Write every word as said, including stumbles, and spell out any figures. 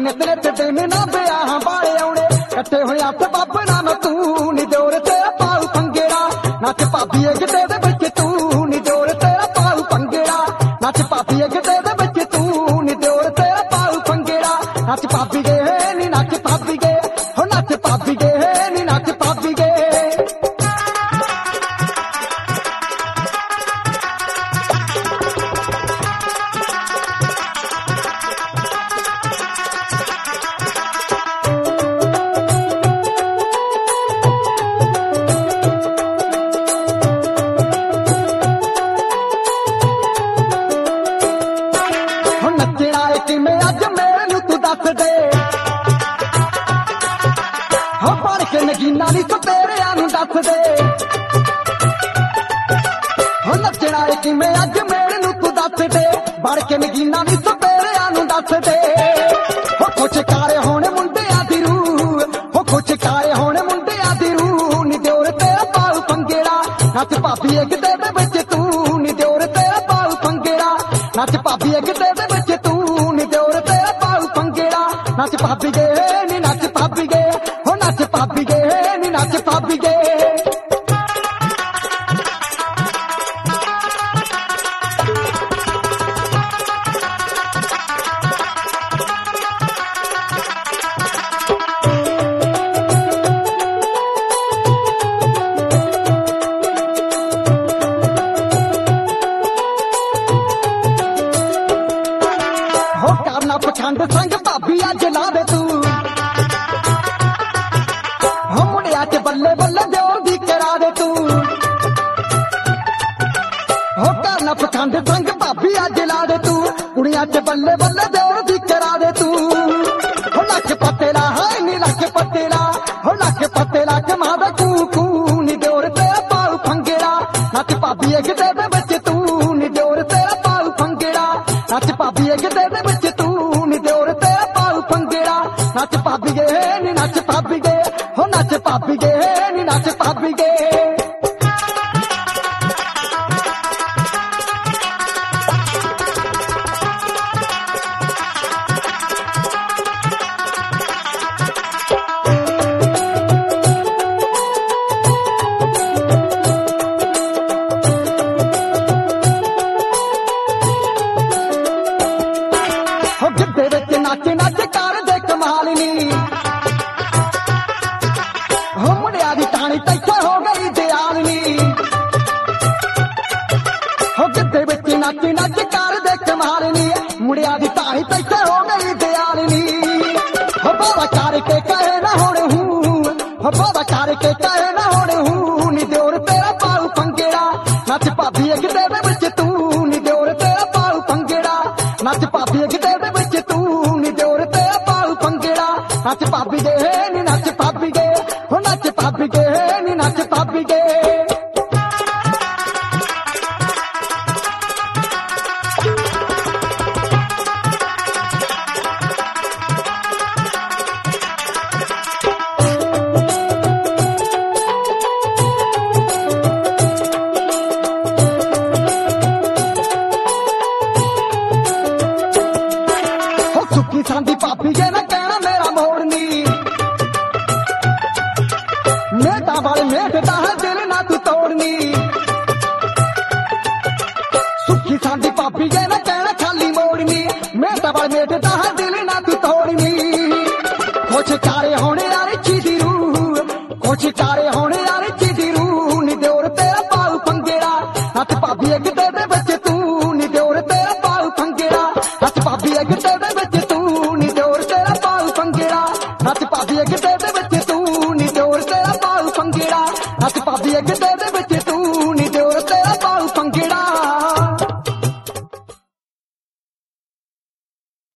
नित नित दिन ना ब्याह वाले आउणे कट्ठे होए अठ बब्ब नाम तू नी जोर तेरा पाऊ पंगेड़ा नच भाभी गिद्दे दे विच तू नी जोर तेरा पाऊ पंगेड़ा नच भाभी गिद्दे दे विच तू नी जोर तेरा पाऊ पंगेड़ा नच भाभी गे नी नच भाभी गे हो नच भाभी गे नी नच भाभी गे नगीना नी सपेरिया नूं दस दे हो नचना किवें अज मेरे नूं तू दस दे बड़ के नगीना नी सपेरिया नूं दस दे हो कुछ कारे होने मुंडियां दी रूह हो कुछ कारे होने मुंडियां दी रूह नी दिओर तेरा पाऊ पंगेड़ा नच भाभी गिद्दे दे विच तू नी दिओर तेरा पाऊ पंगेड़ा नच भाभी गिद्दे दे विच तू नी दिओर तेरा पाऊ पंगेड़ा नच भाभी गे नी नच भाभी गे हो नच भाभी गे नी नच भाभी गे हो करना पखंड संग भाभी अज ला दे तू हो मुंडिया च बल्ले बल्ले जोर दी करा दे तू हो करना पखंड संग भाभी अज ला दे तू कुड़िया च बल्ले बल्ले जोर दी करा दे तू हो लख पतेला हाय नी लख पतेला हो लख पतेला कमा दे कू कू नी जोर तेरा पाऊ पंगेड़ा नच भाभी गिद्दे दे विच तू नी जोर तेरा पाऊ पंगेड़ा नच भाभी गिद्दे दे विच तू नी जोर तेरा पाऊ पंगेड़ा नच भाभी गे नी नच भाभी गे हो नच भाभी गे नी नच भाभी गे हो गिद्दे विच नच नच कर दे कमाल नी हो मुंडिया दी टाणी तैथे हो गई दयाल नी हो गिद्दे विच नच नच कर दे कमाल नी मुंडिया दी टाणी तैथे हो गई दयाल नी हो बाबा करके कहे ना हुण हूं हो बाबा करके कहे ना हुण हूं नी दिओर तेरा पाऊ पंगेड़ा नच भाभी गिद्दे दे विच तू नी दिओर तेरा पाऊ पंगेड़ा नच भाभी गिद्दे दे विच तू नी दिओर तेरा पाऊ पंगेड़ा नच भाभी गे नी नच भाभी गे हो नच भाभी गे नी नच भाभी गे हो सुखी सांदी भाभी गे ना कहना मेरा मोड़नी मेटा वाले मेटदा है दिल ना तू तोड़नी सुखी सांदी भाभी गे ना कहना खाली मोड़नी मेटा वाले मेटदा है दिल ना तू तोड़नी कुछ कारे होने यार चीदी रूह कुछ कारे होने यार चीदी रूह नी दिओर तेरा पाऊ पंगेड़ा नच भाभी गिद्दे दे विच तू नी दिओर तेरा पाऊ पंगेड़ा नच भाभी गिद्दे दे विच तू नी दिओर तेरा पाऊ पंगेड़ा नच भाभी गिद्दे दे विच तू नी दिओर तेरा पाऊ पंगेड़ा नच भाभी गिद्दे